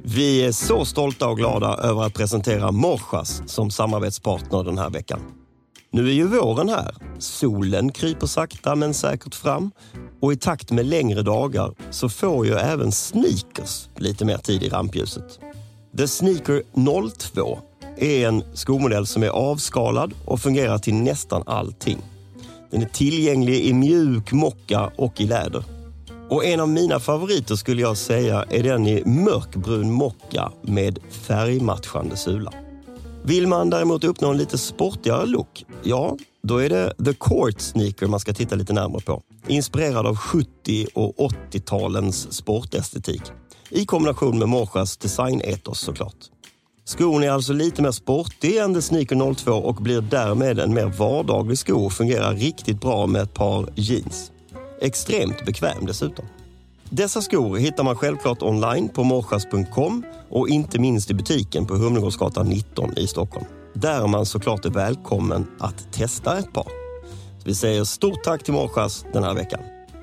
Vi är så stolta och glada över att presentera Morsas som samarbetspartner den här veckan. Nu är ju våren här. Solen kryper sakta men säkert fram. Och i takt med längre dagar så får ju även sneakers lite mer tid i rampljuset. The Sneaker 02 är en skomodell som är avskalad och fungerar till nästan allting. Den är tillgänglig i mjuk mocka och i läder. Och en av mina favoriter skulle jag säga är den i mörkbrun mocka med färgmatchande sula. Vill man däremot uppnå en lite sportigare look, ja, då är det The Court Sneaker man ska titta lite närmare på. Inspirerad av 70- och 80-talens sportestetik. I kombination med Morsas designetos såklart. Skon är alltså lite mer sportig än The Sneaker 02 och blir därmed en mer vardaglig sko och fungerar riktigt bra med ett par jeans. Extremt bekväm dessutom. Dessa skor hittar man självklart online på morsas.com och inte minst i butiken på Humlegårdsgatan 19 i Stockholm. Där man såklart är välkommen att testa ett par. Så vi säger stort tack till Morsas den här veckan.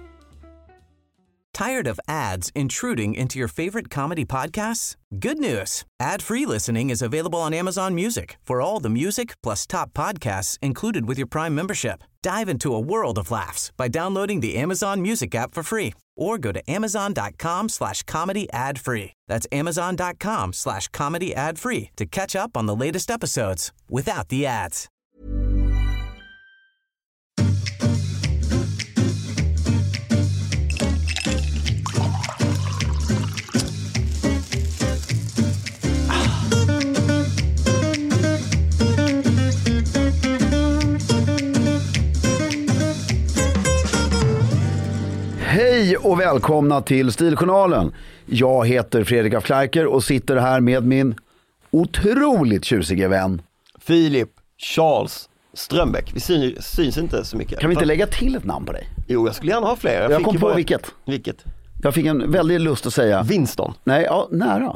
Tired of ads intruding into your favorite comedy podcasts? Good news. Ad-free listening is available on Amazon Music for all the music plus top podcasts included with your Prime membership. Dive into a world of laughs by downloading the Amazon Music app for free or go to amazon.com/comedy ad-free. That's amazon.com/comedy ad-free to catch up on the latest episodes without the ads. Hej och välkomna till Stiljournalen. Jag heter Fredrik af Klerker och sitter här med min otroligt tjusiga vän Filip Charles Strömbäck. Vi syns inte så mycket. Kan vi inte lägga till ett namn på dig? Jo, jag skulle gärna ha fler. Jag kom på vilket. Jag fick en väldigt lust att säga Winston. Nej, ja, nära.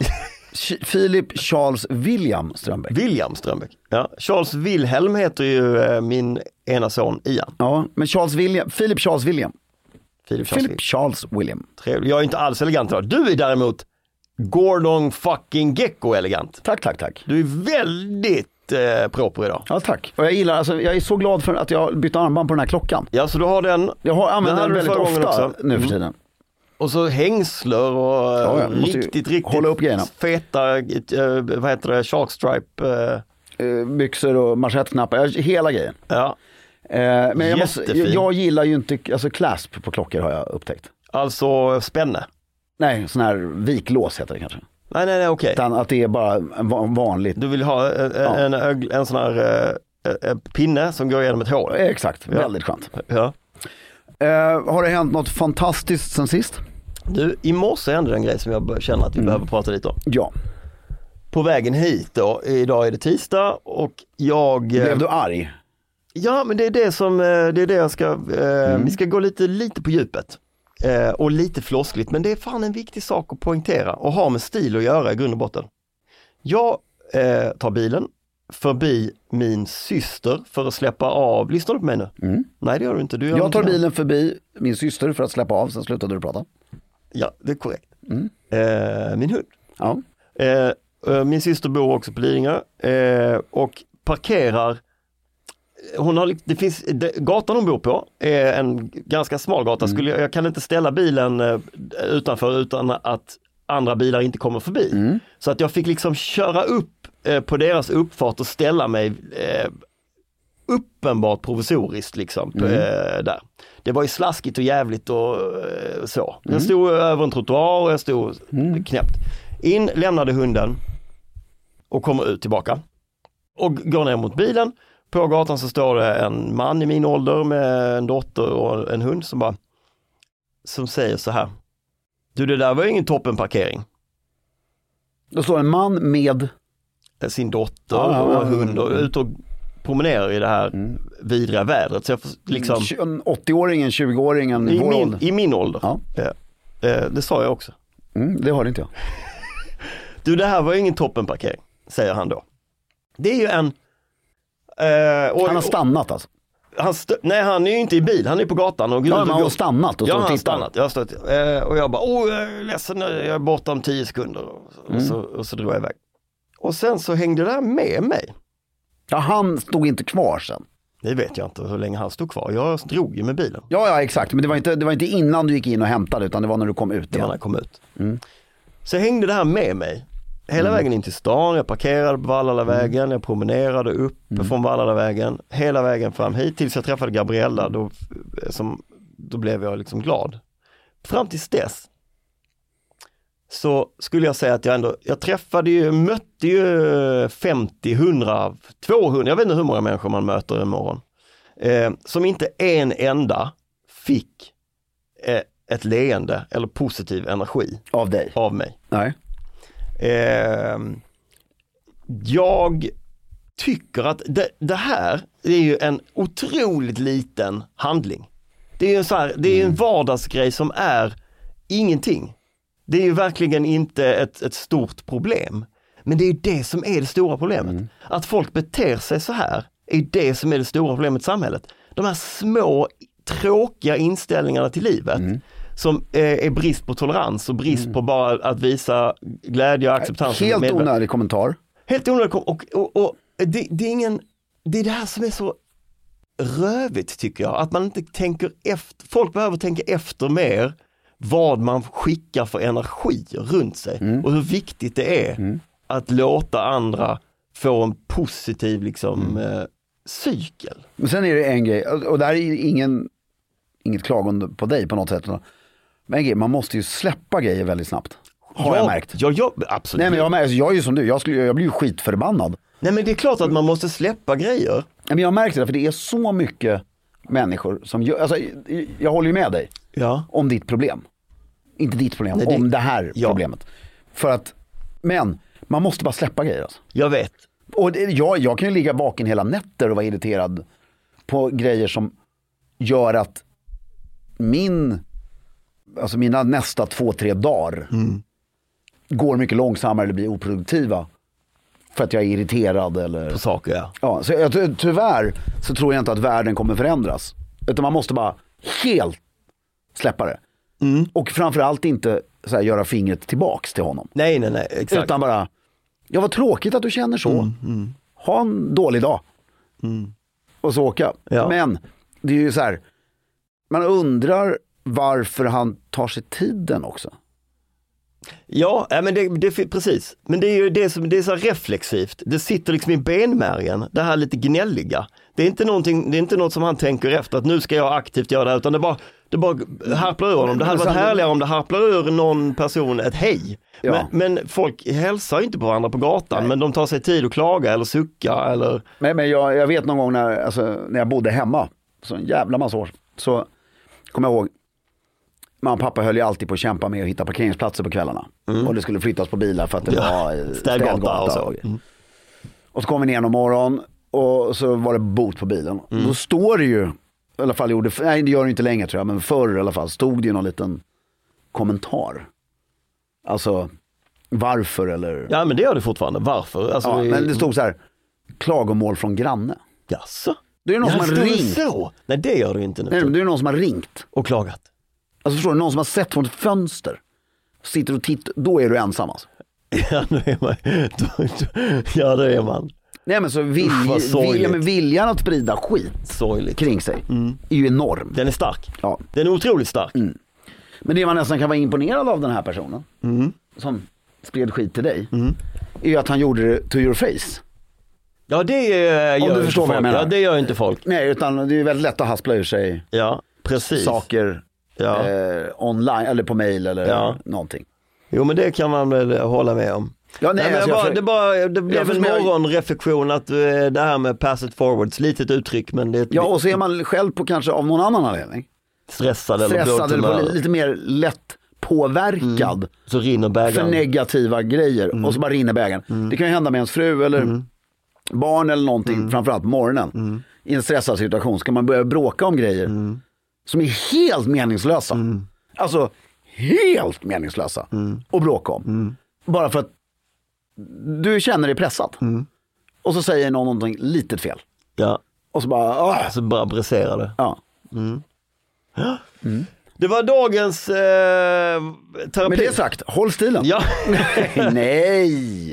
Filip Charles William Strömbäck. William Strömbäck. Ja, Charles Wilhelm heter ju min ena son Ian. Ja, men Filip Charles William. Philip Charles William. Trevlig. Jag är inte alls elegant idag. Du är däremot Gordon fucking Gecko elegant. Tack. Du är väldigt proper idag. Ja, tack. Och jag gillar, alltså, jag är så glad för att jag bytte armband på den här klockan. Ja, så du har den. Jag har använt den väldigt ofta också. Nu för tiden. Och så hängslor och riktigt hålla upp grejerna. Feta, vad heter det, sharkstripe. Byxor och manschettknappar, hela grejen. Ja. Men jag gillar ju inte, alltså clasp på klockor har jag upptäckt. Alltså spänne? Nej, sån här viklås heter det kanske. Nej, okej. Utan att det är bara vanligt. Du vill ha en sån här pinne som går igenom ett hål? Exakt, väldigt skönt. Ja. Har det hänt något fantastiskt sen sist? Du, i morse hände en grej som jag känner att vi behöver prata lite om. Ja. På vägen hit då, idag är det tisdag och jag... Blev du arg? Ja, men det är det jag ska, vi ska gå lite på djupet och lite floskligt, men det är fan en viktig sak att poängtera och ha med stil att göra i grund och botten. Jag tar bilen förbi min syster för att släppa av, lyssnar du på mig nu? Nej, det gör du inte. Jag tar bilen förbi min syster för att släppa av, sen slutade du prata. Ja, det är korrekt. Min hund. Ja. Min syster bor också på Lidingö och parkerar. Gatan hon bor på är en ganska smal gata. Jag kan inte ställa bilen utanför utan att andra bilar inte kommer förbi. Så att jag fick liksom köra upp på deras uppfart och ställa mig uppenbart provisoriskt liksom där. Det var ju slaskigt och jävligt och så. Jag stod över en trottoar och jag stod knäppt. Lämnade hunden och kommer ut tillbaka och går ner mot bilen. På gatan så står det en man i min ålder med en dotter och en hund som säger så här: du, det där var ju ingen toppenparkering. Då står en man med sin dotter och hund och ut och promenerar i det här vidriga vädret. Så jag får liksom 80-åringen, 20-åringen i min ålder. Ja. Det sa jag också. Det hörde inte jag. Du, det här var ju ingen toppenparkering, säger han då. Det är ju en... han har stannat alltså. Nej, han är ju inte i bil, han är på gatan. Och man har stannat och ja, står och han har tittar. stannat. Jag har stått, och jag bara, jag är ledsen nu, jag är borta om 10 sekunder. Och så drog jag iväg. Och sen så hängde det där med mig. Ja, han stod inte kvar sen. Det vet jag inte hur länge han stod kvar. Jag drog ju med bilen. Ja, exakt. Men det var inte innan du gick in och hämtade, utan det var när du kom ut. Det var när jag kom ut. Så hängde det här med mig. Hela vägen in till stan, jag parkerade på Vallalavägen, jag promenerade upp från Vallalavägen, hela vägen fram hit tills jag träffade Gabriella, då blev jag liksom glad. Fram tills dess så skulle jag säga att jag mötte ju 50, 100, 200, jag vet inte hur många människor man möter en morgon, som inte en enda fick ett leende eller positiv energi av mig. Nej. Jag tycker att det här är ju en otroligt liten handling. Det är ju det är en vardagsgrej som är ingenting. Det är ju verkligen inte ett stort problem. Men det är ju det som är det stora problemet. Att folk beter sig så här är det som är det stora problemet i samhället. De här små tråkiga inställningarna till livet som är brist på tolerans och brist på bara att visa glädje och acceptans. Helt onödig kommentar. Helt onödig och det är ingen, det är det här som är så rövigt tycker jag, att man inte tänker efter, folk behöver tänka efter mer vad man skickar för energi runt sig och hur viktigt det är att låta andra få en positiv liksom cykel. Men sen är det en grej, och där är inget klagande på dig på något sätt. Men en grej, man måste ju släppa grejer väldigt snabbt. Har jag märkt. Ja, absolut. Nej, men jag är ju som du, jag blir ju skitförbannad. Nej, men det är klart att man måste släppa grejer. Men jag märker det, för det är så mycket människor som gör, alltså, jag håller ju med dig om ditt problem. Inte ditt problem, nej, om det här problemet. För att, men man måste bara släppa grejer alltså. Jag vet. Och jag kan ju ligga baken hela nätter och vara irriterad på grejer som gör att mina nästa 2-3 dagar går mycket långsammare eller blir oproduktiva för att jag är irriterad eller på saker. Ja, så tyvärr så tror jag inte att världen kommer förändras, utan man måste bara helt släppa det. Och framförallt inte så här, göra fingret tillbaks till honom. Nej, exakt. Utan bara, ja, vad tråkigt att du känner så. Ha en dålig dag. Och så åka. Ja. Men det är ju så här, man undrar varför han tar sig tiden också. Ja, men det precis. Men det är ju det är så reflexivt. Det sitter liksom i benmärgen, det här lite gnälliga. Det är inte något som han tänker efter att nu ska jag aktivt göra det här, utan det bara harplar ur honom. Det hade varit härligare om det harplar ur någon person ett hej. Ja. Men folk hälsar inte på varandra på gatan. Nej. Men de tar sig tid att klaga eller sucka eller... Men jag vet någon gång när jag bodde hemma, så en jävla massa år, så kommer jag ihåg, mamma och pappa höll ju alltid på att kämpa med att hitta parkeringsplatser på kvällarna. Och det skulle flyttas på bilar för att det var städgata och så. Och så kom vi ner någon morgon och så var det bot på bilen. Då står det ju, i alla fall nej, det gör det inte längre tror jag, men förr i alla fall stod det ju någon liten kommentar. Alltså, varför eller... Ja, men det gör det fortfarande. Varför? Alltså, men det stod så här, klagomål från granne. Jaså? Det är någon som har ringt. Så? Nej, det gör det inte nu. Nej, det är någon som har ringt. Och klagat. Alltså förstår du, någon som har sett från ett fönster. Sitter och tittar, då är du ensam alltså. Ja, då är man. Ja, då är man. Nej, men så viljan att sprida skit kring sig är ju enorm. Den är stark. Ja. Den är otroligt stark. Men det man nästan kan vara imponerad av den här personen som spred skit till dig är ju att han gjorde det to your face. Ja, det gör du förstår vad jag menar. Ja, det gör inte folk. Nej, utan det är väldigt lätt att haspla ur sig saker online eller på mail eller någonting. Jo, men det kan man väl hålla med om. Ja, nej, det blev en morgonreflektion att det här med pass it forwards, litet uttryck, men det... Ja, och så är man själv på kanske av någon annan anledning. Stressad eller lite mer lätt påverkad så rinner bägaren. För negativa grejer och så bara rinner bägaren. Det kan ju hända med ens fru eller barn eller någonting, framförallt på morgonen. I en stressad situation ska man börja bråka om grejer som är helt meningslösa. Alltså helt meningslösa att bråka om. Bara för att du känner dig pressad. Och så säger någon någonting litet fel. Ja. Och så bara... Så bara briserade. Ja. Det var dagens terapi. Med det sagt, håll stilen. Ja. Nej.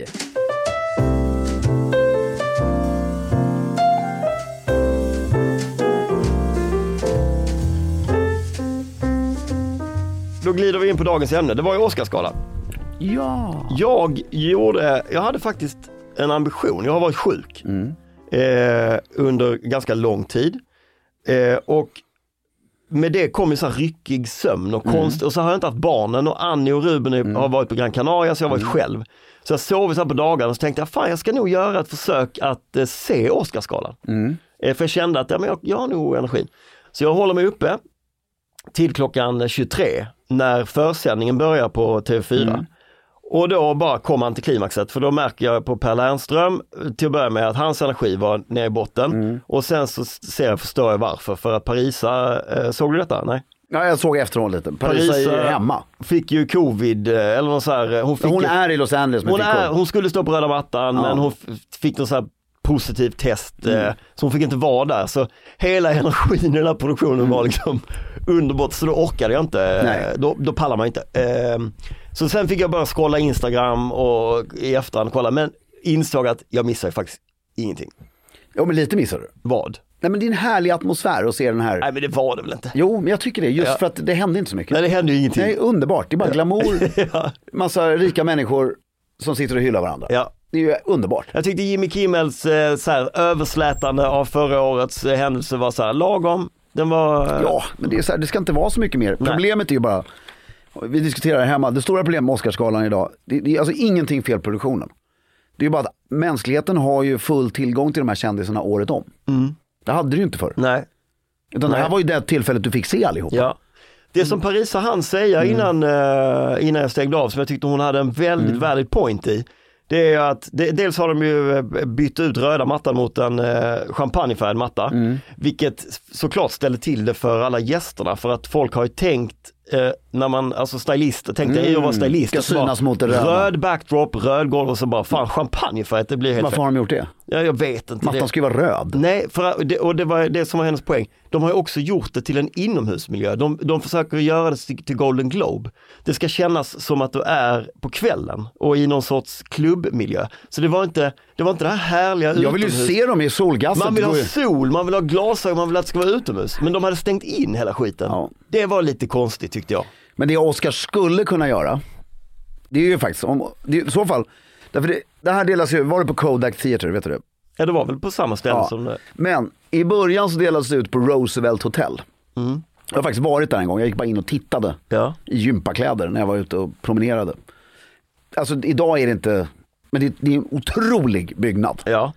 Då glider vi in på dagens ämne. Det var ju Oscarsgalan. Ja. Jag hade faktiskt en ambition. Jag har varit sjuk under ganska lång tid. Och med det kom ju så här ryckig sömn och konst. Och så har jag inte haft barnen, och Annie och Ruben har varit på Gran Canaria, så jag har varit själv. Så jag sov så här på dagarna och så tänkte jag ska nog göra ett försök att se Oscarsgalan. För jag kände att jag har nog energin. Så jag håller mig uppe till klockan 23 när försändningen börjar på TV4. Och då bara kom antiklimaxet, för då märker jag på Per Lernström till att börja med att hans energi var nere i botten. Och sen så förstår jag varför. För att Parisa, såg du detta? Nej? Ja, jag såg efteråt lite. Parisa är hemma. Fick ju covid eller något så här. Hon är i Los Angeles. Hon skulle stå på röda mattan, men hon fick något så här positivt test. Så hon fick inte vara där. Så hela energin i den här produktionen var liksom underbart. Så då orkade jag inte. Då pallar man inte. Så sen fick jag bara scrolla Instagram och i efterhand kolla. Men insåg att jag missar faktiskt ingenting. Ja, men lite missar du. Vad? Nej, men det är en härlig atmosfär att se den här. Nej, men det var det väl inte. Jo, men jag tycker det. Just för att det hände inte så mycket. Nej, det hände ju ingenting. Nej, underbart. Det är bara glamour. Massa rika människor som sitter och hyllar varandra. Ja. Det är ju underbart. Jag tyckte Jimmy Kimmels så här, överslätande av förra årets händelse var så här lagom. Den var... Ja, men det är så här, det ska inte vara så mycket mer. Nej. Problemet är ju bara, vi diskuterar hemma, det stora problemet med Oscarsgalan idag, det är alltså ingenting fel produktionen. Det är ju bara att mänskligheten har ju full tillgång till de här kändisarna året om. Det hade du ju inte förr. Nej. Utan det här var ju det tillfället du fick se allihopa. Ja. Det som Parisa hann säga innan jag stängde av, som jag tyckte hon hade en väldigt valid point i, det är att dels har de ju bytt ut röda mattan mot en champagnefärgad matta, vilket såklart ställer till det för alla gästerna, för att folk har ju tänkt när man, alltså stylister tänkte jag var stylist, ska synas mot det röda. Röd backdrop, röd golv och så bara fan champagnefärg, det blir helt. Varför har de gjort det? Ja, jag vet inte. Mattan ska ju vara röd. Nej, och det var det som var hennes poäng. De har ju också gjort det till en inomhusmiljö. De försöker göra det till Golden Globe. Det ska kännas som att du är på kvällen och i någon sorts klubbmiljö. Så det var inte det här härliga utomhus. Jag vill ju se dem i solgasset. Man vill ha sol, man vill ha glasögon, man vill att det ska vara utomhus. Men de hade stängt in hela skiten. Ja. Det var lite konstigt tyckte jag. Men det Oscar skulle kunna göra, det är ju faktiskt, i så fall, därför det här delas ju, var det på Kodak Theater, vet du det? Ja, det var väl på samma ställe som det. Men i början så delades det ut på Roosevelt Hotel. Jag har faktiskt varit där en gång, jag gick bara in och tittade i gympakläder när jag var ute och promenerade. Alltså idag är det inte, men det är en otrolig byggnad. Ja.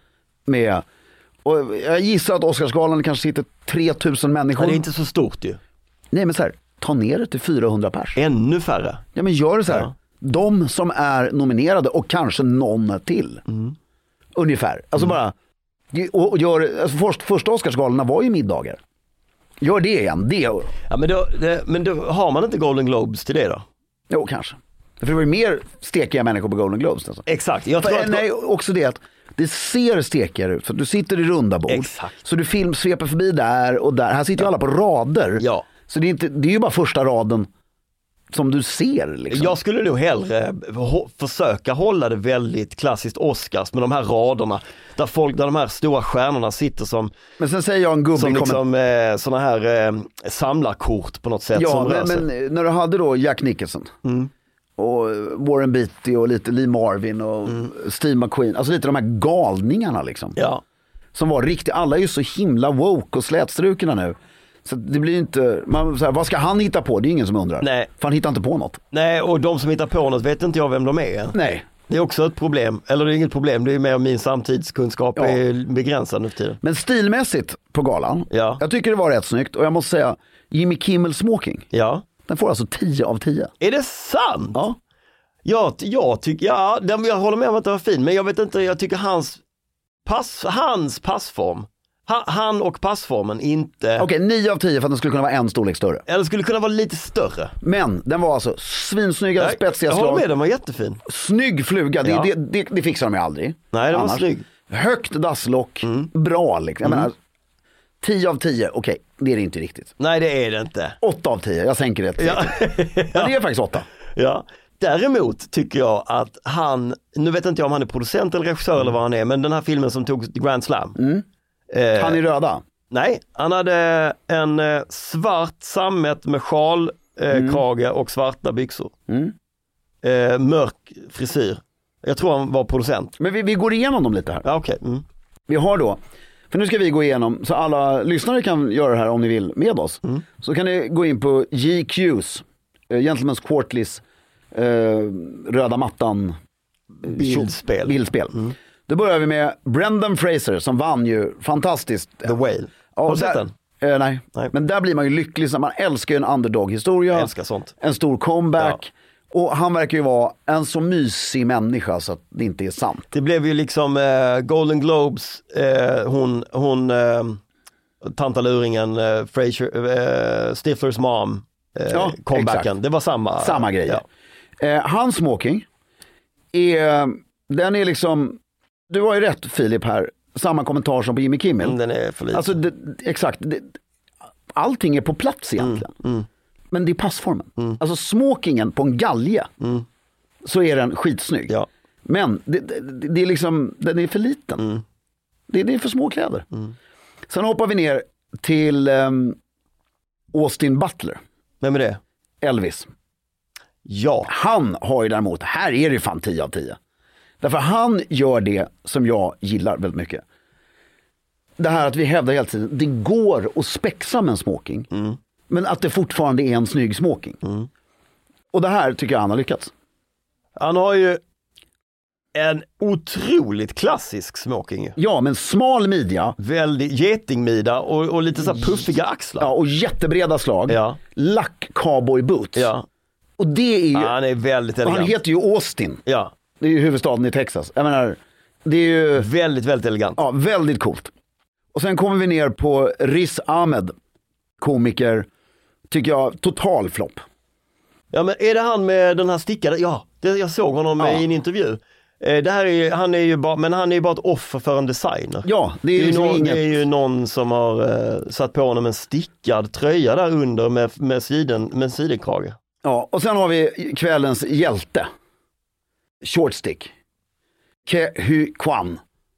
Och jag gissar att Oscarsgalan kanske sitter 3000 människor. Ja, det är inte så stort ju. Nej, men så här, ta ner det till 400 pers. Ännu färre. Ja, men gör det så här. Ja. De som är nominerade och kanske någon till. Ungefär. Alltså bara, och gör, alltså första Oscarsgalarna var ju middagar. Gör det igen. Ja, men då har man inte Golden Globes till det då? Jo, kanske. För det var ju mer stekiga människor på Golden Globes. Alltså. Exakt. Jag tror nej, också det att det ser stekigare ut. För du sitter i runda bord. Exakt. Så du sveper förbi där och där. Här sitter ju alla på rader. Ja. Så det är ju bara första raden som du ser. Liksom. Jag skulle nog hellre försöka hålla det väldigt klassiskt Oscars med de här raderna. Där de här stora stjärnorna sitter som... Men sen säger jag en gubbe... Som liksom såna här samlarkort på något sätt. Ja, som men när du hade då Jack Nicholson... och Warren Beatty och lite Lee Marvin och Steve McQueen, alltså lite de här galningarna liksom. Ja. Som var riktigt, alla är ju så himla woke och slätstrukna nu. Så det blir inte, vad ska han hitta på? Det är ingen som undrar. Nej. För han hittar inte på något. Nej, och de som hittar på något vet inte jag vem de är. Nej. Det är också ett problem. Eller det är inget problem, det är mer min samtidskunskap är begränsad nu för tiden. Men stilmässigt på galan, jag tycker det var rätt snyggt. Och jag måste säga, Jimmy Kimmel smoking. Ja. Den får alltså 10 av 10. Är det sant? Ja. Jag tycker, jag håller med om att det var fin. Men jag vet inte, jag tycker hans passform. Han och passformen inte... Okej, 9 av 10 för att den skulle kunna vara en storlek större. Eller skulle kunna vara lite större. Men den var alltså svinsnygga, spetsiga slag. Jag håller med, den var jättefin. Snygg fluga, det fixar de ju aldrig. Nej, den var snygg. Högt dasslock, bra liksom. Jag menar, 10 av 10, okej, det är det inte riktigt. Nej, det är det inte. 8 av 10, jag sänker det. Ja. Men det är faktiskt 8. Ja. Däremot tycker jag att han, nu vet inte jag om han är producent eller regissör eller vad han är, men den här filmen som tog Grand Slam. Han är röda. Nej, han hade en svart sammet med krage och svarta byxor. Mörk frisyr. Jag tror han var producent. Men vi går igenom dem lite här. Ja, okej. Vi har då, för nu ska vi gå igenom, så alla lyssnare kan göra det här om ni vill med oss. Så kan ni gå in på GQs, Gentlemen's Quarterlies, röda mattan bildspel. Då börjar vi med Brendan Fraser som vann ju fantastiskt. The Whale. Har du sett den? Nej, men där blir man ju lycklig. Man älskar ju en underdog-historia. Jag älskar sånt. En stor comeback. Ja. Och han verkar ju vara en så mysig människa så att det inte är sant. Det blev ju liksom Golden Globes, hon tantaluringen, Stiflers mom, comebacken. Exakt. Det var samma grej. Ja. Hans smoking den är liksom, du har ju rätt Filip här, samma kommentar som på Jimmy Kimmel. Den är för liten. Alltså exakt, allting är på plats egentligen. Men det är passformen. Alltså smokingen på en galge så är den skitsnygg. Ja. Men det är liksom, den är för liten. Det är för små kläder. Sen hoppar vi ner till Austin Butler. Vem är det? Elvis. Ja. Han har ju däremot, här är det fan 10 av 10. Därför han gör det som jag gillar väldigt mycket. Det här att vi hävdar hela tiden, det går att spexa med en smoking. Men att det fortfarande är en snygg smoking. Och det här tycker jag han har lyckats. Han har ju en otroligt klassisk smoking. Ja, men smal midja. Väldigt getingmida och lite så här puffiga axlar. Ja, och jättebreda slag. Ja. Lack cowboy boots. Ja. Och det är ju... Han är väldigt elegant. Han heter ju Austin. Ja. Det är ju huvudstaden i Texas. Jag menar, det är ju... Väldigt, väldigt elegant. Ja, väldigt coolt. Och sen kommer vi ner på Riz Ahmed. Komiker. Tycker jag, total flopp. Ja, men är det han med den här stickade? Ja, jag såg honom i en intervju. Det här är, han är ju bara ett offer för en designer. Ja, det är ju någon som har satt på honom en stickad tröja där under med sidenkrage. Ja, och sen har vi kvällens hjälte. Short stick. Ke Huy Quan.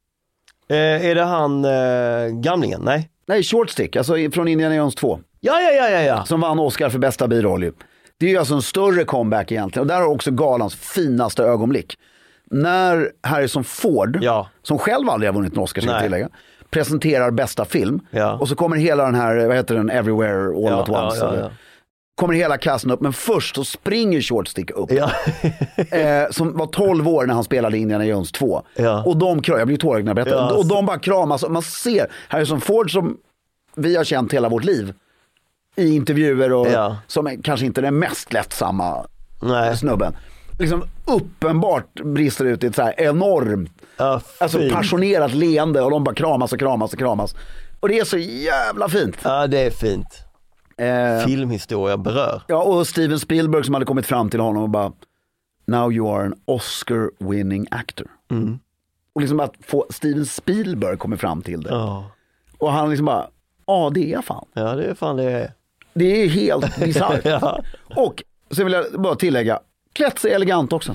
Är det han gamlingen? Nej, Short stick, alltså från Indiana Jones 2. Ja. Som vann Oscar för bästa biroll. Det är ju alltså en större comeback egentligen. Och där har också galans finaste ögonblick. När Harrison Ford, som själv aldrig har vunnit en Oscar, ska tillägga, presenterar bästa film. Ja. Och så kommer hela den här, vad heter den, Everywhere All At Once. Ja. Kommer hela casten upp, men först så springer Short Stick upp. Ja. Som var 12 år när han spelade Indiana Jones 2. Ja. Och de jag blir tårögd när jag berättar. Ja. Och de bara kramas. Man ser Harrison Ford som vi har känt hela vårt liv i intervjuer och som kanske inte är den mest lättsamma snubben. Liksom uppenbart brister ut i ett så här enormt alltså passionerat leende och de bara kramas. Och det är så jävla fint. Ja, det är fint. Filmhistoria berör. Ja, och Steven Spielberg som hade kommit fram till honom och bara, now you are an Oscar-winning actor. Och liksom att få Steven Spielberg komma fram till det. Och han liksom bara, det är fan. Ja, det är fan det är. Det är helt bizarrt. Och så vill jag bara tillägga, klätt sig elegant också.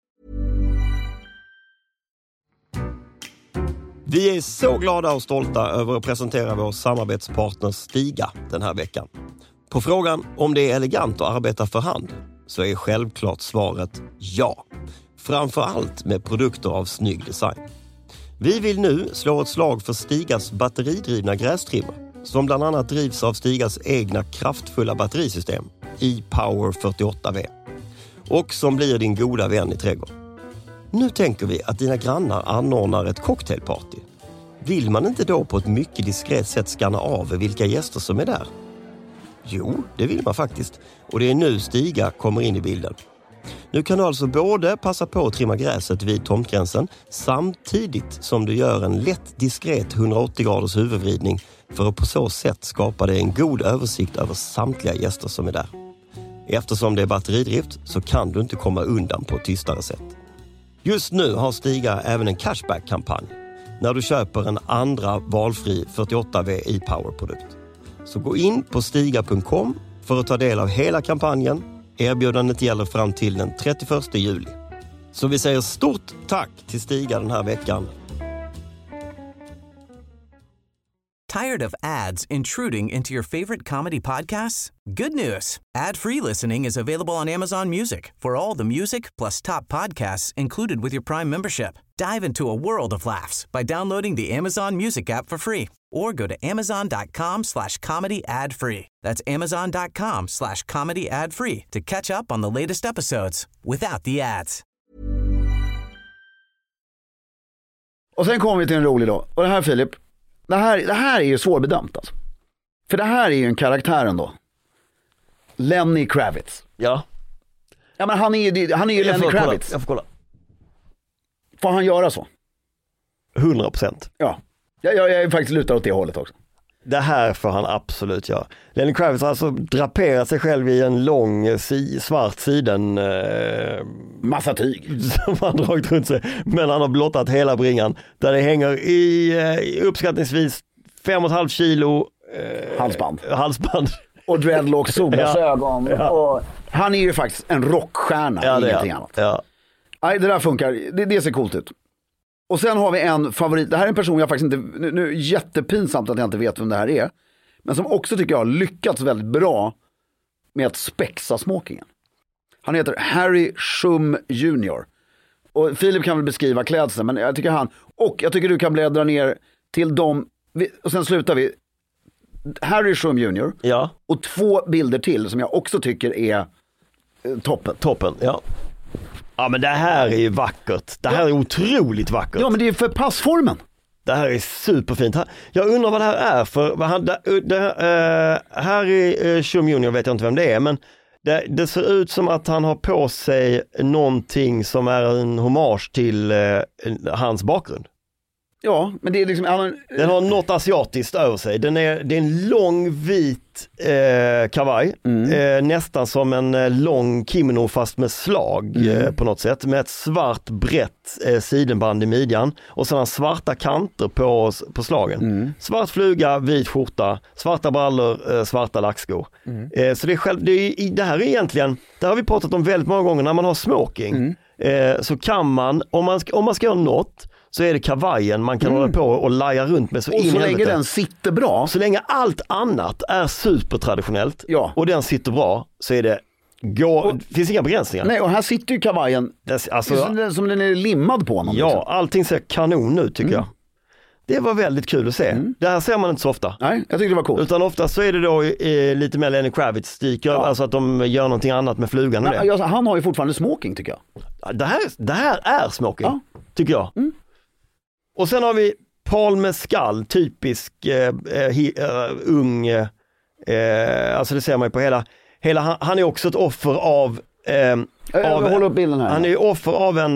Vi är så glada och stolta över att presentera vår samarbetspartner Stiga den här veckan. På frågan om det är elegant att arbeta för hand så är självklart svaret ja. Framför allt med produkter av snygg design. Vi vill nu slå ett slag för Stigas batteridrivna grästrimmer som bland annat drivs av Stigas egna kraftfulla batterisystem ePower 48V och som blir din goda vän i trädgården. Nu tänker vi att dina grannar anordnar ett cocktailparty. Vill man inte då på ett mycket diskret sätt skanna av vilka gäster som är där? Jo, det vill man faktiskt. Och det är nu Stiga kommer in i bilden. Nu kan du alltså både passa på att trimma gräset vid tomtgränsen samtidigt som du gör en lätt diskret 180 graders huvudvridning för att på så sätt skapa dig en god översikt över samtliga gäster som är där. Eftersom det är batteridrift så kan du inte komma undan på ett tystare sätt. Just nu har Stiga även en cashback-kampanj. när du köper en andra valfri 48V e-power-produkt. Så gå in på stiga.com för att ta del av hela kampanjen. Erbjudandet gäller fram till den 31 juli. Så vi säger stort tack till Stiga den här veckan. Tired of ads intruding into your favorite comedy podcasts? Good news. Ad-free listening is available on Amazon Music for all the music plus top podcasts included with your Prime membership. Dive into a world of laughs by downloading the Amazon Music app for free or go to amazon.com/comedy ad-free. That's amazon.com/comedy ad-free to catch up on the latest episodes without the ads. Och sen kommer vi till en rolig då. Och det här, Filip, det här är ju svårbedömt alltså. För det här är ju en karaktär ändå. Lenny Kravitz. Ja. Ja, men han är ju Lenny Kravitz. Jag får kolla. Får han göra så? 100%. Ja. Jag är faktiskt lutad åt det hållet också. Det här får han absolut göra. Lenny Kravitz har alltså draperat sig själv i en lång svart siden massa tyg som han dragit runt sig, men han har blottat hela bringan där det hänger i uppskattningsvis 5,5 kilo halsband och dreadlocks, solglasögon. Ja. Och han är ju faktiskt en rockstjärna, ingenting annat. Ja. Nej, det där funkar, det ser coolt ut. Och sen har vi en favorit. Det här är en person jag faktiskt inte, nu jättepinsamt att jag inte vet vem det här är, men som också tycker jag har lyckats väldigt bra med att spexa smokingen. Han heter Harry Shum Jr. Och Filip kan väl beskriva klädseln, men jag tycker jag tycker du kan bläddra ner till dem, och sen slutar vi. Harry Shum Jr. Ja. Och 2 bilder till som jag också tycker är toppen. Ja. Ja, men det här är ju vackert. Det här är otroligt vackert. Ja, men det är för passformen. Det här är superfint. Jag undrar vad det här är för. Harry Shum Jr. vet jag inte vem det är, men det ser ut som att han har på sig någonting som är en hommage till hans bakgrund. Ja, men det är liksom... Den har något asiatiskt över sig. Det är en lång vit kavaj. Nästan som en lång kimono fast med slag på något sätt. Med ett svart brett sidenband i midjan. Och sedan svarta kanter på slagen. Svart fluga, vit skjorta, svarta brallor, svarta lackskor. Så det här är egentligen, det har vi pratat om väldigt många gånger när man har smoking. Så kan man, om man ska göra något, så är det kavajen man kan hålla på och laja runt med. Och så länge den sitter bra. Så länge allt annat är supertraditionellt och den sitter bra, så är det finns inga begränsningar. Nej, och här sitter ju kavajen som den är limmad på honom. Ja, liksom. Allting ser kanon nu tycker jag. Det var väldigt kul att se. Det här ser man inte så ofta. Nej, jag tycker det var coolt. Utan ofta så är det då lite mer Lenny Kravitz-stiker, alltså att de gör någonting annat med flugan. Men, han har ju fortfarande smoking tycker jag. Det här är smoking, tycker jag. Och sen har vi Paul Mescal, typisk ung, alltså det ser man ju på hela han är också ett offer av håller upp bilden här. Han är offer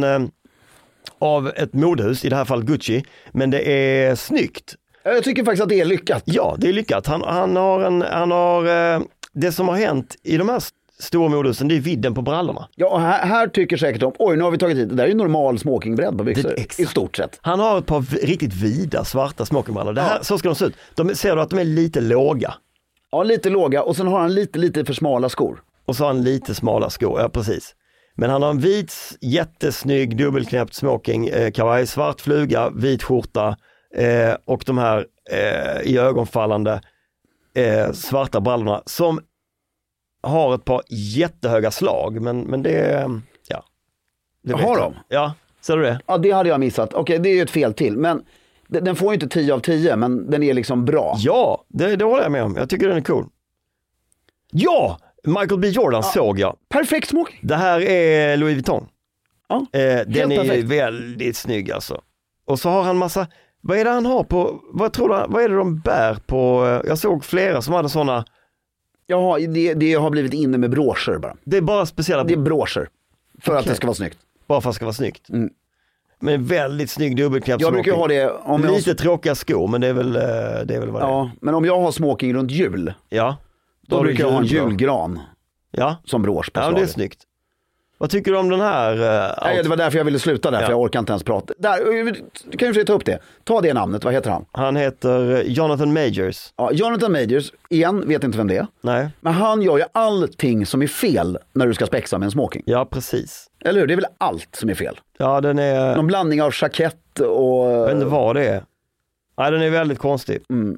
av ett modehus, i det här fallet Gucci, men det är snyggt. Jag tycker faktiskt att det är lyckat. Ja, det är lyckat. Han har det som har hänt i de här stora modehusen, det är vidden på brallorna. Ja, och här tycker säkert nu har vi tagit hit, det där är ju normal smokingbredd på byxor i stort sett. Han har ett par riktigt vida svarta smokingbrallor. Det här, så ska de se ut. Ser du att de är lite låga? Ja, lite låga, och sen har han lite för smala skor. Och så har han lite smala skor, ja precis. Men han har en vit, jättesnygg, dubbelknäppt smoking, kavaj, svart fluga, vit skjorta och de här i ögonfallande svarta brallorna som har ett par jättehöga slag, men det har de? Ja, ser du det? Ja, det hade jag missat. Okej, det är ju ett fel till, men den får ju inte 10 av 10, men den är liksom bra. Ja, det håller jag med om. Jag tycker den är cool. Ja, Michael B. Jordan såg jag. Perfekt smoking. Det här är Louis Vuitton. Ja, den är perfekt. väldigt snygg alltså. Och så har han massa, vad är det han har på, vad är det de bär på? Jag såg flera som hade sådana. Ja, det har blivit inne med broscher bara. Det är bara speciella. Det är broscher. För att det ska vara snyggt. Bara för att det ska vara snyggt. Men väldigt snygg dubbelknäppt smoking. Jag brukar ha det om lite tråkiga skor, men det är väl vad det är. Ja, men om jag har smoking runt jul. Ja. Då brukar jag ha en julgran. Ja. Som brosch på slaget. Ja, det är snyggt. Vad tycker du om den här? Nej, det var därför jag ville sluta där, för jag orkar inte ens prata. Du kan ju ta upp det. Ta det namnet, vad heter han? Han heter Jonathan Majors. Ja, Jonathan Majors, igen, vet inte vem det är. Nej. Men han gör ju allting som är fel när du ska spexa med en smoking. Ja, precis. Eller hur? Det är väl allt som är fel. Ja, den är... Någon blandning av jackett och... Jag vet inte vad det är. Nej, den är väldigt konstig.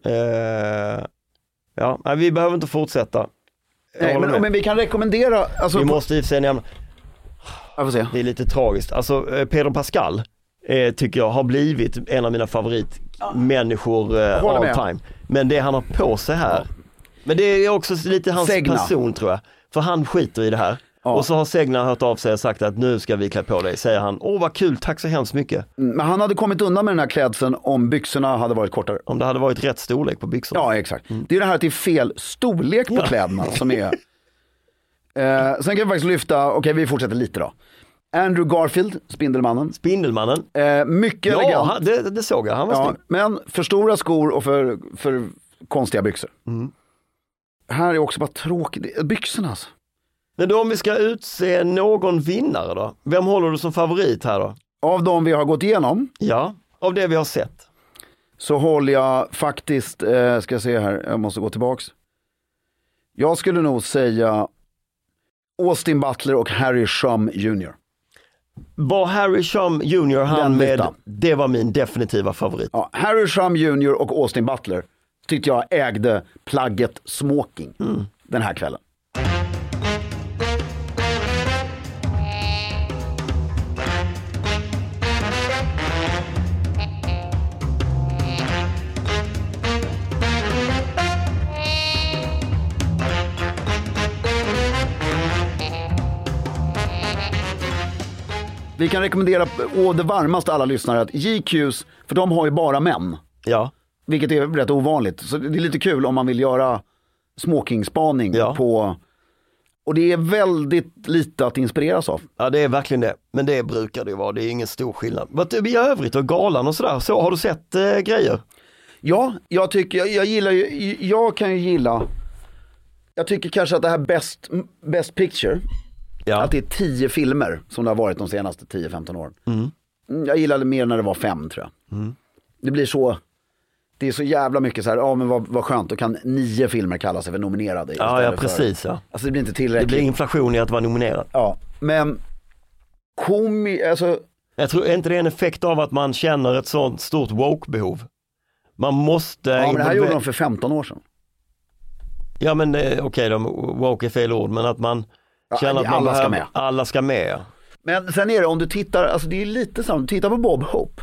Ja, nej, vi behöver inte fortsätta. Nej, men vi kan rekommendera... Alltså, vi måste i och för sig nämna... Jag får se. Det är lite tragiskt. Alltså, Pedro Pascal tycker jag har blivit en av mina favoritmänniskor all time. Men det han har på sig här... Men det är också lite hans person, tror jag. För han skiter i det här. Ja. Och så har Segna hört av sig och sagt att nu ska vi klä på dig. Säger han, vad kul, tack så hemskt mycket. Men han hade kommit undan med den här klädseln om byxorna hade varit kortare. Om det hade varit rätt storlek på byxorna. Ja, exakt. Det är det här att det är fel storlek på kläderna som är... sen kan vi faktiskt lyfta, okej, vi fortsätter lite då. Andrew Garfield, Spindelmannen. Mycket elegant. Ja, det såg jag, han var snygg. Men för stora skor och för konstiga byxor. Här är också bara tråkigt, byxorna alltså. Men då om vi ska utse någon vinnare då? Vem håller du som favorit här då? Av de vi har gått igenom? Ja, av det vi har sett. Så håller jag faktiskt, ska jag se här, jag måste gå tillbaks. Jag skulle nog säga Austin Butler och Harry Shum Jr. Var Harry Shum Jr. han med, det var min definitiva favorit. Ja, Harry Shum Jr. och Austin Butler tyckte jag ägde plagget smoking den här kvällen. Vi kan rekommendera å det varmaste alla lyssnare att GQs, för de har ju bara män. Ja. Vilket är rätt ovanligt. Så det är lite kul om man vill göra smoking-spaning på... Och det är väldigt lite att inspireras av. Ja, det är verkligen det. Men det brukar det ju vara. Det är ingen stor skillnad. Vad i övrigt och galan och sådär. Så har du sett grejer? Ja, jag tycker, jag gillar ju, jag kan ju gilla, jag tycker kanske att det här Best Picture, att det är 10 filmer som det har varit de senaste 10-15 åren. Jag gillade mer när det var 5, tror jag. Det blir så, det är så jävla mycket så här, men vad skönt, då kan 9 filmer kalla sig för nominerade. Ja, precis. Ja. Alltså det blir inte tillräckligt. Det blir inflation i att vara nominerad. Ja, men alltså... Jag tror inte det är en effekt av att man känner ett sånt stort woke-behov. Man måste... Ja, men det här gjorde de för 15 år sedan. Ja, men okej, woke är fel ord, men att man känner att alla ska med. Alla ska med. Men sen är det, om du tittar, alltså det är lite samma, du tittar på Bob Hope.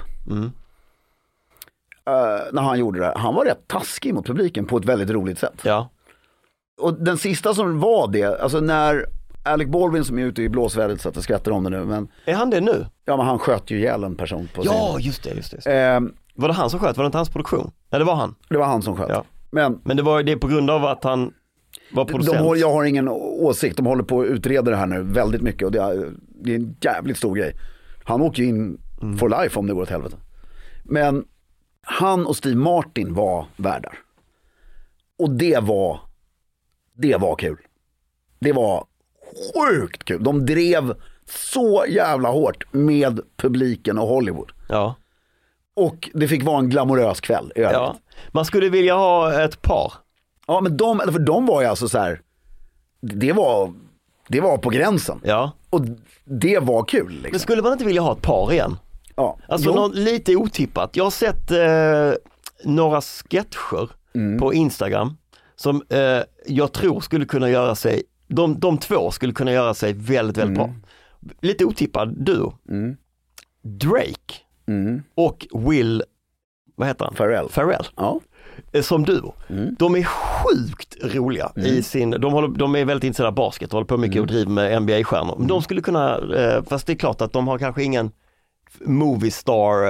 När han gjorde det, han var rätt taskig mot publiken på ett väldigt roligt sätt. Ja. Och den sista som var det, alltså när Alec Baldwin, som är ute i blåsvädret, så att jag skrattar om det nu, men... Är han det nu? Ja, men han sköt ju ihjäl en person på scenen. Ja, just det. Var det han som sköt? Var det inte hans produktion? Nej, det var han. Det var han som sköt. Ja. Men det var det på grund av att han var producent. Jag har ingen åsikt. De håller på att utreda det här nu väldigt mycket. Och det är en jävligt stor grej. Han åker ju in for life om det går åt helvete. Men han och Steve Martin var värdar. Och det var kul. Det var sjukt kul. De drev så jävla hårt med publiken och Hollywood. Ja. Och det fick vara en glamorös kväll. Ja. Man skulle vilja ha ett par. Ja, men de var ju alltså så här. Det var på gränsen. Ja. Och det var kul liksom. Men skulle man inte vilja ha ett par igen? Ja. Alltså lite otippat. Jag har sett några sketcher på Instagram som jag tror skulle kunna göra sig, de två skulle kunna göra sig väldigt, väldigt bra. Lite otippad duo. Drake och Will, vad heter han? Ferrell. Ja. Som duo. De är sjukt roliga i sin, de är väldigt intresserade av basket och håller på mycket och driver med NBA-stjärnor. De skulle kunna, fast det är klart att de har kanske ingen movie star,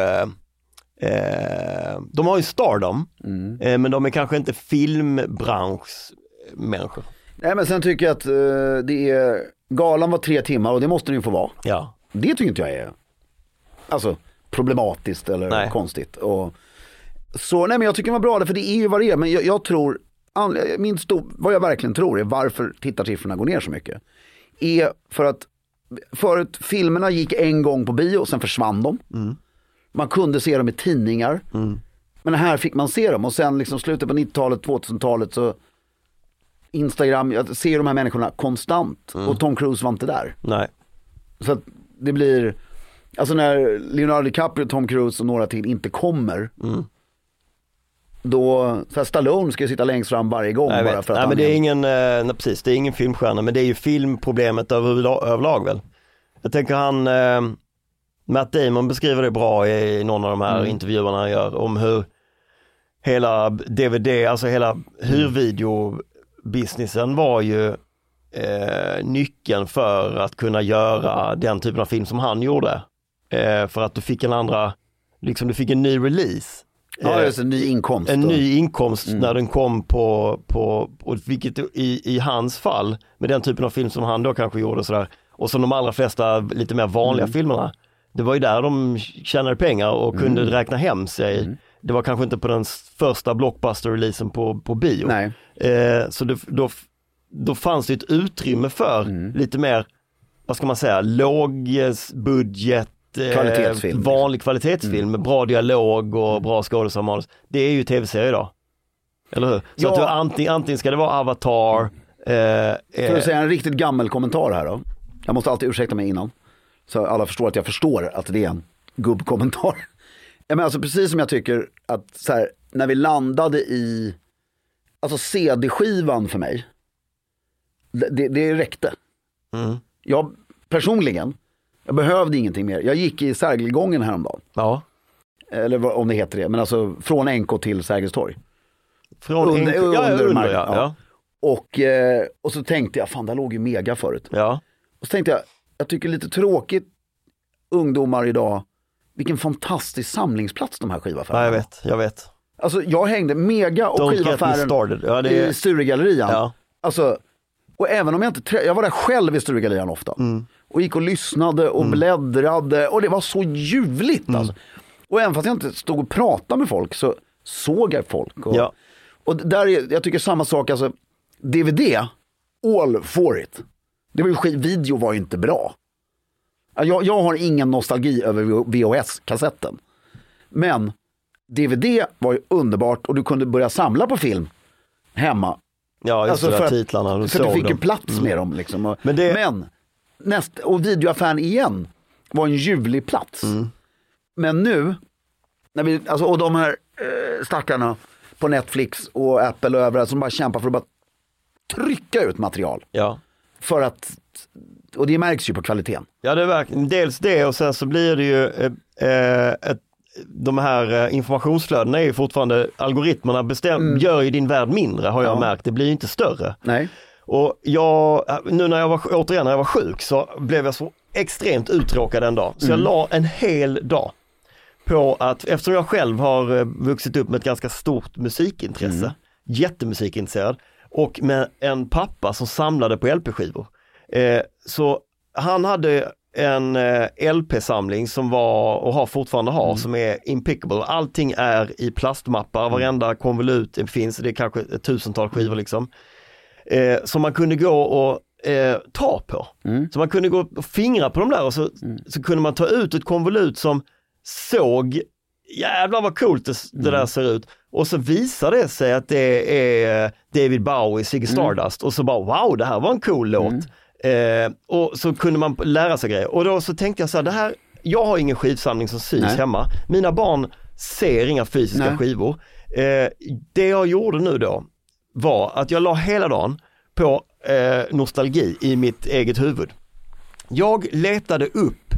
de har ju stardom, men de är kanske inte filmbranschmänniskor. Nej, men sen tycker jag att galan var 3 timmar och det måste den ju få vara. Ja. Det tycker inte jag är alltså problematiskt eller konstigt. Och så nej, men jag tycker det var bra, för det är ju vad det är, men jag tror vad jag verkligen tror är varför tittarsiffrorna går ner så mycket är för att förut, filmerna gick en gång på bio och sen försvann de. Man kunde se dem i tidningar. Men här fick man se dem. Och sen liksom slutet på 90-talet, 2000-talet så Instagram, jag ser de här människorna konstant. Och Tom Cruise var inte där. Nej. Så att det blir, alltså när Leonardo DiCaprio, Tom Cruise och några till inte kommer, då, så här, Stallone ska sitta längst fram varje gång. Nej, bara för att nej, han men det är ingen, nej, precis, det är ingen filmstjärna, men det är ju filmproblemet överlag väl. Jag tänker han, Matt Damon beskriver det bra i någon av de här intervjuerna han gör, om hur hela DVD, alltså hela hyrvideo-businessen var ju nyckeln för att kunna göra den typen av film som han gjorde. För att du fick en andra, liksom du fick en ny release. Ja, det är en ny inkomst. En ny inkomst när den kom på vilket i hans fall, med den typen av film som han då kanske gjorde sådär, och som de allra flesta lite mer vanliga filmerna, det var ju där de tjänade pengar och kunde räkna hem sig. Det var kanske inte på den första blockbuster-releasen på bio. Nej. Så då fanns det ett utrymme för lite mer, vad ska man säga, lågbudget, vanlig kvalitetsfilm med bra dialog och bra skådespelare. Det är ju tv-serie idag. Eller hur? Så att antingen ska det vara Avatar. För att säga en riktigt gammal kommentar här då. Jag måste alltid ursäkta mig innan. Så alla förstår att jag förstår att det är en gubbkommentar. Men alltså precis som jag tycker att så här, när vi landade i, alltså CD-skivan för mig, det räckte. Jag personligen, jag behövde ingenting mer. Jag gick i Sergelgången häromdagen. Ja. Eller om det heter det. Men alltså från NK till Sergels torg. Från under, ja. Och så tänkte jag, fan där låg ju Mega förut. Ja. Och så tänkte jag tycker lite tråkigt ungdomar idag, vilken fantastisk samlingsplats de här skivaffärerna. Ja, jag vet. Alltså jag hängde Mega och skivaffären i Sturegallerian. Ja. Alltså, och även om jag var där själv i Sturegallerian ofta. Och gick och lyssnade och bläddrade. Och det var så ljuvligt alltså. Och även fast jag inte stod och pratade med folk så såg jag folk. Och där jag tycker samma sak, alltså DVD, all for it. Det var ju video var ju inte bra. Jag har ingen nostalgi över VHS-kassetten. Men DVD var ju underbart och du kunde börja samla på film hemma. Ja, just alltså för titlarna. För du fick ju plats med dem liksom. Och videoaffären igen var en ljuvlig plats. Men nu, när vi, alltså, och de här stackarna på Netflix och Apple och överallt som bara kämpar för att bara trycka ut material. Ja. För att, och det märks ju på kvaliteten. Ja, det är verkligen dels det, och sen så blir det ju de här informationsflödena är ju fortfarande, algoritmerna gör ju din värld mindre, har jag märkt. Det blir ju inte större. Nej. Och nu när jag var sjuk så blev jag så extremt uttråkad en dag. Så jag la en hel dag på att, eftersom jag själv har vuxit upp med ett ganska stort musikintresse, jättemusikintresserad, och med en pappa som samlade på LP-skivor. Så han hade en LP-samling som var, och fortfarande som är impeccable. Allting är i plastmappar, varenda konvolut finns, det är kanske 1000-tal skivor liksom. Som man kunde gå och ta på. Så man kunde gå och fingra på dem där, och så kunde man ta ut ett konvolut som såg, jävlar vad coolt det där ser ut. Och så visade det sig att det är David Bowie, Ziggy Stardust. Och så bara, wow, det här var en cool låt. Och så kunde man lära sig grejer. Och då så tänkte jag så här, jag har ingen skivsamling som syns hemma. Mina barn ser inga fysiska skivor. Det jag gjorde nu då var att jag la hela dagen på nostalgi i mitt eget huvud. Jag letade upp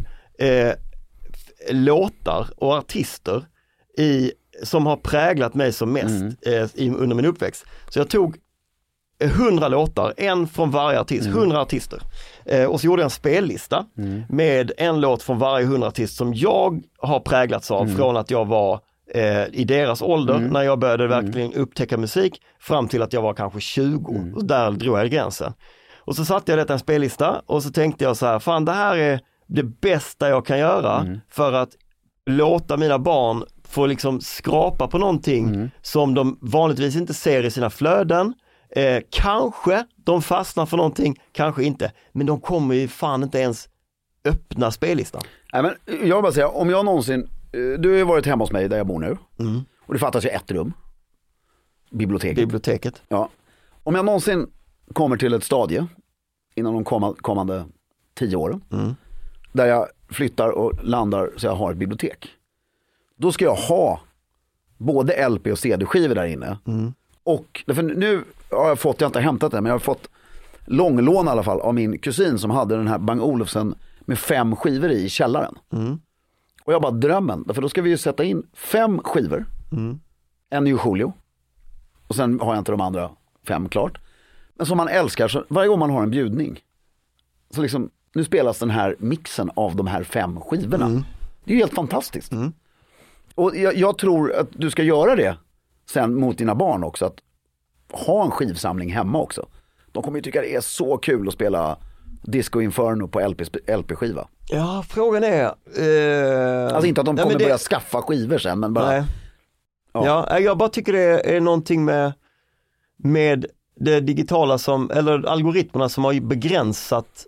låtar och artister som har präglat mig som mest under min uppväxt. Så jag tog 100 låtar, en från varje artist, 100 artister. Och så gjorde jag en spellista med en låt från varje 100 artist som jag har präglats av från att jag var i deras ålder, när jag började verkligen upptäcka musik, fram till att jag var kanske 20. Och där drog jag gränsen. Och så satte jag detta en spellista, och så tänkte jag så här, fan, det här är det bästa jag kan göra för att låta mina barn få liksom skrapa på någonting som de vanligtvis inte ser i sina flöden. Kanske de fastnar för någonting, kanske inte. Men de kommer ju fan inte ens öppna spellistan. Nej, men jag vill bara säga, om jag någonsin, du har ju varit hemma hos mig där jag bor nu. Och det fattas ju ett rum. Biblioteket. Ja. Om jag någonsin kommer till ett stadie inom de kommande 10 åren där jag flyttar och landar så jag har ett bibliotek. Då ska jag ha både LP och CD-skivor där inne. Och för nu har jag har inte hämtat det, men jag har fått långlån i alla fall av min kusin som hade den här Bang Olufsen med 5 skivor i källaren. Och jag bara drömmen, för då ska vi ju sätta in 5 skivor. En New Julio. Och sen har jag inte de andra 5 klart. Men som man älskar, så varje gång man har en bjudning så liksom, nu spelas den här mixen av de här 5 skivorna. Det är ju helt fantastiskt. Och jag tror att du ska göra det sen mot dina barn också, att ha en skivsamling hemma också. De kommer ju tycka det är så kul att spela Disco Inferno på LP-skiva. Ja, frågan är... Alltså inte att de kommer börja skaffa skivor sen, men bara... Nej. Ja, jag bara tycker det är någonting med det digitala eller algoritmerna som har begränsat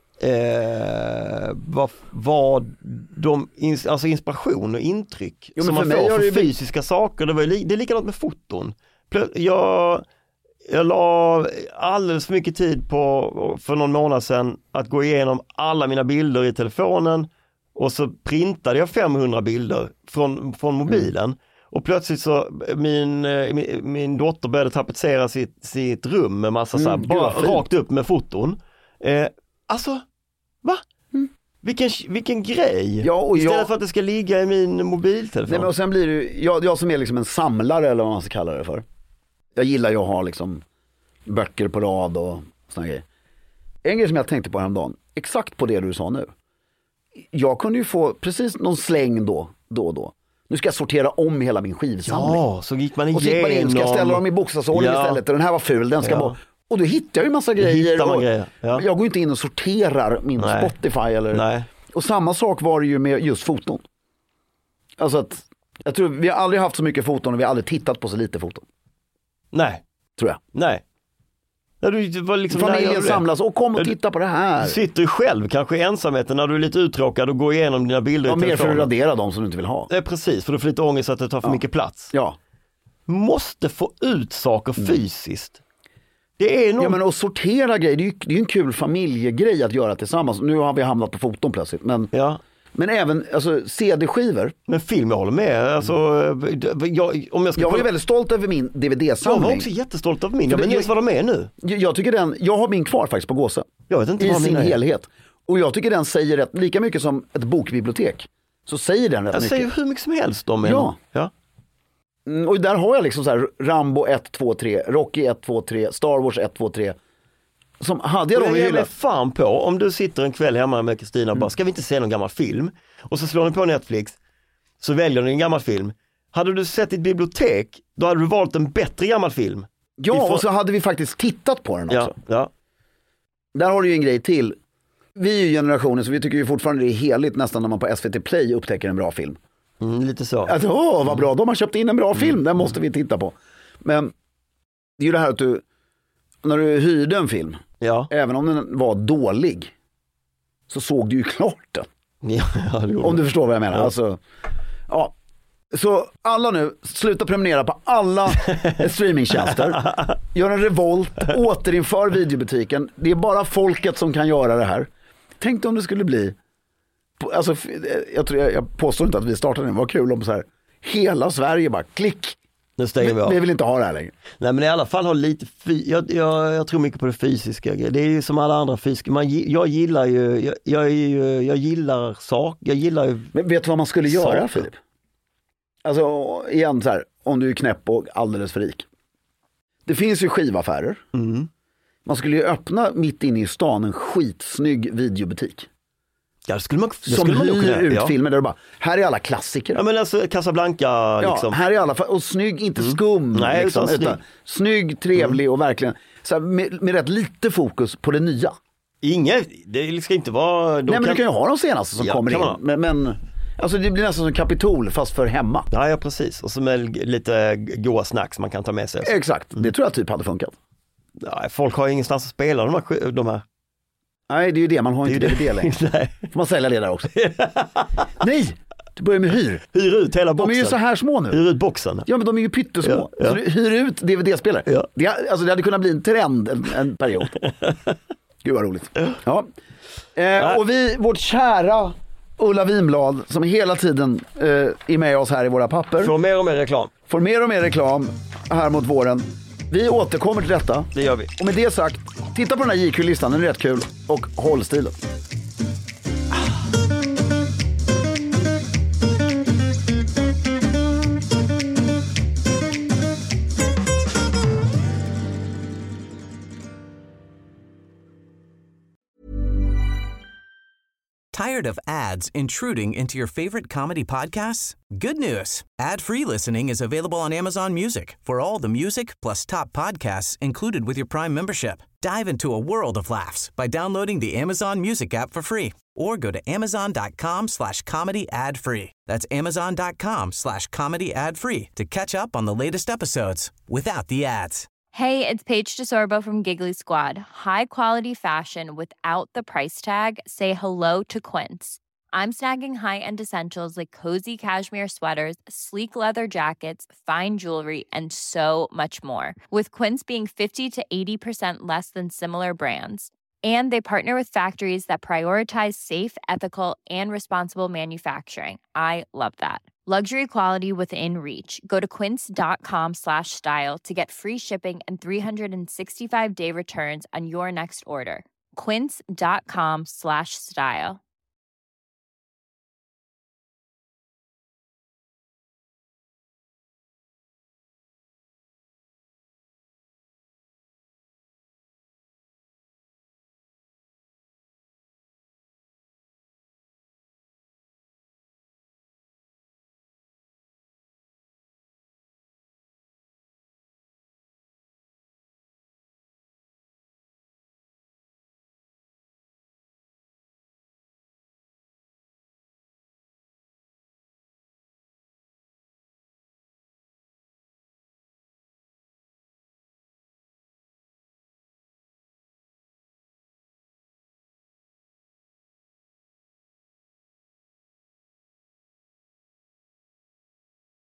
vad de, alltså inspiration och intryck som man får för fysiska saker. Det är likadant med foton. Jag la alldeles för mycket tid på för någon månad sedan att gå igenom alla mina bilder i telefonen, och så printade jag 500 bilder från mobilen. Och plötsligt så min dotter började tapetsera sitt rum med massa så här, bara rakt upp med foton. Alltså, va? Vilken grej. Ja, och istället för att det ska ligga i min mobiltelefon. Nej, men och sen blir det jag som är liksom en samlare, eller vad man ska kalla det för. Jag gillar ju att ha liksom böcker på rad och såna grejer. En grej som jag tänkte på häromdagen, exakt på det du sa nu. Jag kunde ju få precis någon släng då. Nu ska jag sortera om hela min skivsamling. Ja, så gick man igenom. Och så gick man in, ska jag ställa dem i bokstavsordning istället. Och den här var ful, den ska bara... Och då hittar jag ju massa grejer. Jag går inte in och sorterar min Spotify eller... Nej. Och samma sak var det ju med just foton. Alltså att, jag tror vi har aldrig haft så mycket foton och vi har aldrig tittat på så lite foton. Nej. Tror jag. Nej. Det var liksom familjen samlas och kom och titta på det här. Du sitter ju själv kanske i ensamheten när du är lite uttråkad och går igenom dina bilder i telefonen. Mer för att radera dem som du inte vill ha. Det är precis, för du får lite ångest att det tar för mycket plats. Ja. Måste få ut saker fysiskt. Det är nog... Ja, men att sortera grejer, det är ju en kul familjegrej att göra tillsammans. Nu har vi hamnat på foton plötsligt, men... Ja. Men även alltså, CD-skivor. Men film, jag håller med. Alltså, jag var ju väldigt stolt över min DVD-samling. Jag var också jättestolt över min. Jag vet inte vad de är nu. Jag tycker jag har min kvar faktiskt på Gåse. Jag vet inte i sin helhet. Och jag tycker den säger rätt, lika mycket som ett bokbibliotek. Så säger den rätt mycket. Jag säger hur mycket som helst om en. Ja. Och där har jag liksom så här Rambo 1, 2, 3, Rocky 1, 2, 3, Star Wars 1, 2, 3. Som hade jag ger mig fan på om du sitter en kväll hemma med Kristina och bara, ska vi inte se någon gammal film? Och så slår ni på Netflix, så väljer ni en gammal film. Hade du sett ditt bibliotek, då hade du valt en bättre gammal film. Ja, och så hade vi faktiskt tittat på den också. Ja. Där har du ju en grej till. Vi är ju generationen, så vi tycker ju fortfarande det är heligt nästan när man på SVT Play upptäcker en bra film. Lite så. Att, vad bra, de har köpt in en bra film, den måste vi titta på. Men det är ju det här att du, när du hyrde en film, även om den var dålig, så såg du ju klart den. Om du förstår vad jag menar. Alltså, ja. Så alla nu, sluta prenumerera på alla streamingtjänster. Gör en revolt, återinför videobutiken. Det är bara folket som kan göra det här. Tänk om det skulle bli, alltså, jag påstår inte att vi startade den, var kul om så här, hela Sverige bara klick. Vi vill inte ha det här längre. Nej, men i alla fall ha lite jag tror mycket på det fysiska. Det är ju som alla andra fysiska. Jag gillar ju jag gillar saker. Jag gillar ju. Men vet du vad man skulle göra, Filip? Alltså igen så här, om du är knäpp och alldeles för rik. Det finns ju skivaffärer. Man skulle ju öppna mitt inne i stan en skitsnygg videobutik. Ja, som hyr ut filmer där du bara, här är alla klassiker. Ja, men alltså Casablanca liksom. Ja, här är alla, och snygg, inte skum. Nej, liksom, utan snygg, trevlig och verkligen så här, med rätt lite fokus på det nya. Det ska inte vara... Nej, men du kan ju ha de senaste som kommer in. Men alltså det blir nästan som Kapitol fast för hemma. Ja, precis. Och så med lite goda snacks man kan ta med sig. Exakt, det tror jag typ hade funkat. Ja, folk har ju ingenstans att spela de här. Nej, det är ju det. Man har inte DVD längre. Nej. Får man sälja det där också? Nej, du börjar med hyr. Hyr ut hela boxen. De är ju så här små nu. Hyr ut boxen. Ja, men de är ju pyttesmå. Ja. Så du hyr ut DVD-spelare. Ja. Det hade kunnat bli en trend en period. Gud vad roligt. Ja. Och vårt kära Ulla Vinblad som hela tiden är med oss här i våra papper. Får mer och mer reklam. Får mer och mer reklam här mot våren. Vi återkommer till detta. Det gör vi. Och med det sagt, titta på den här JQ-listan, den är rätt kul. Och håll stilen. Tired of ads intruding into your favorite comedy podcasts? Good news. Ad-free listening is available on Amazon Music for all the music plus top podcasts included with your Prime membership. Dive into a world of laughs by downloading the Amazon Music app for free or go to amazon.com/comedy ad-free. That's amazon.com/comedy ad-free to catch up on the latest episodes without the ads. Hey, it's Paige DeSorbo from Giggly Squad. High quality fashion without the price tag. Say hello to Quince. I'm snagging high-end essentials like cozy cashmere sweaters, sleek leather jackets, fine jewelry, and so much more. With Quince being 50 to 80% less than similar brands. And they partner with factories that prioritize safe, ethical, and responsible manufacturing. I love that. Luxury quality within reach. Go to quince.com/style to get free shipping and 365-day returns on your next order. Quince.com/style.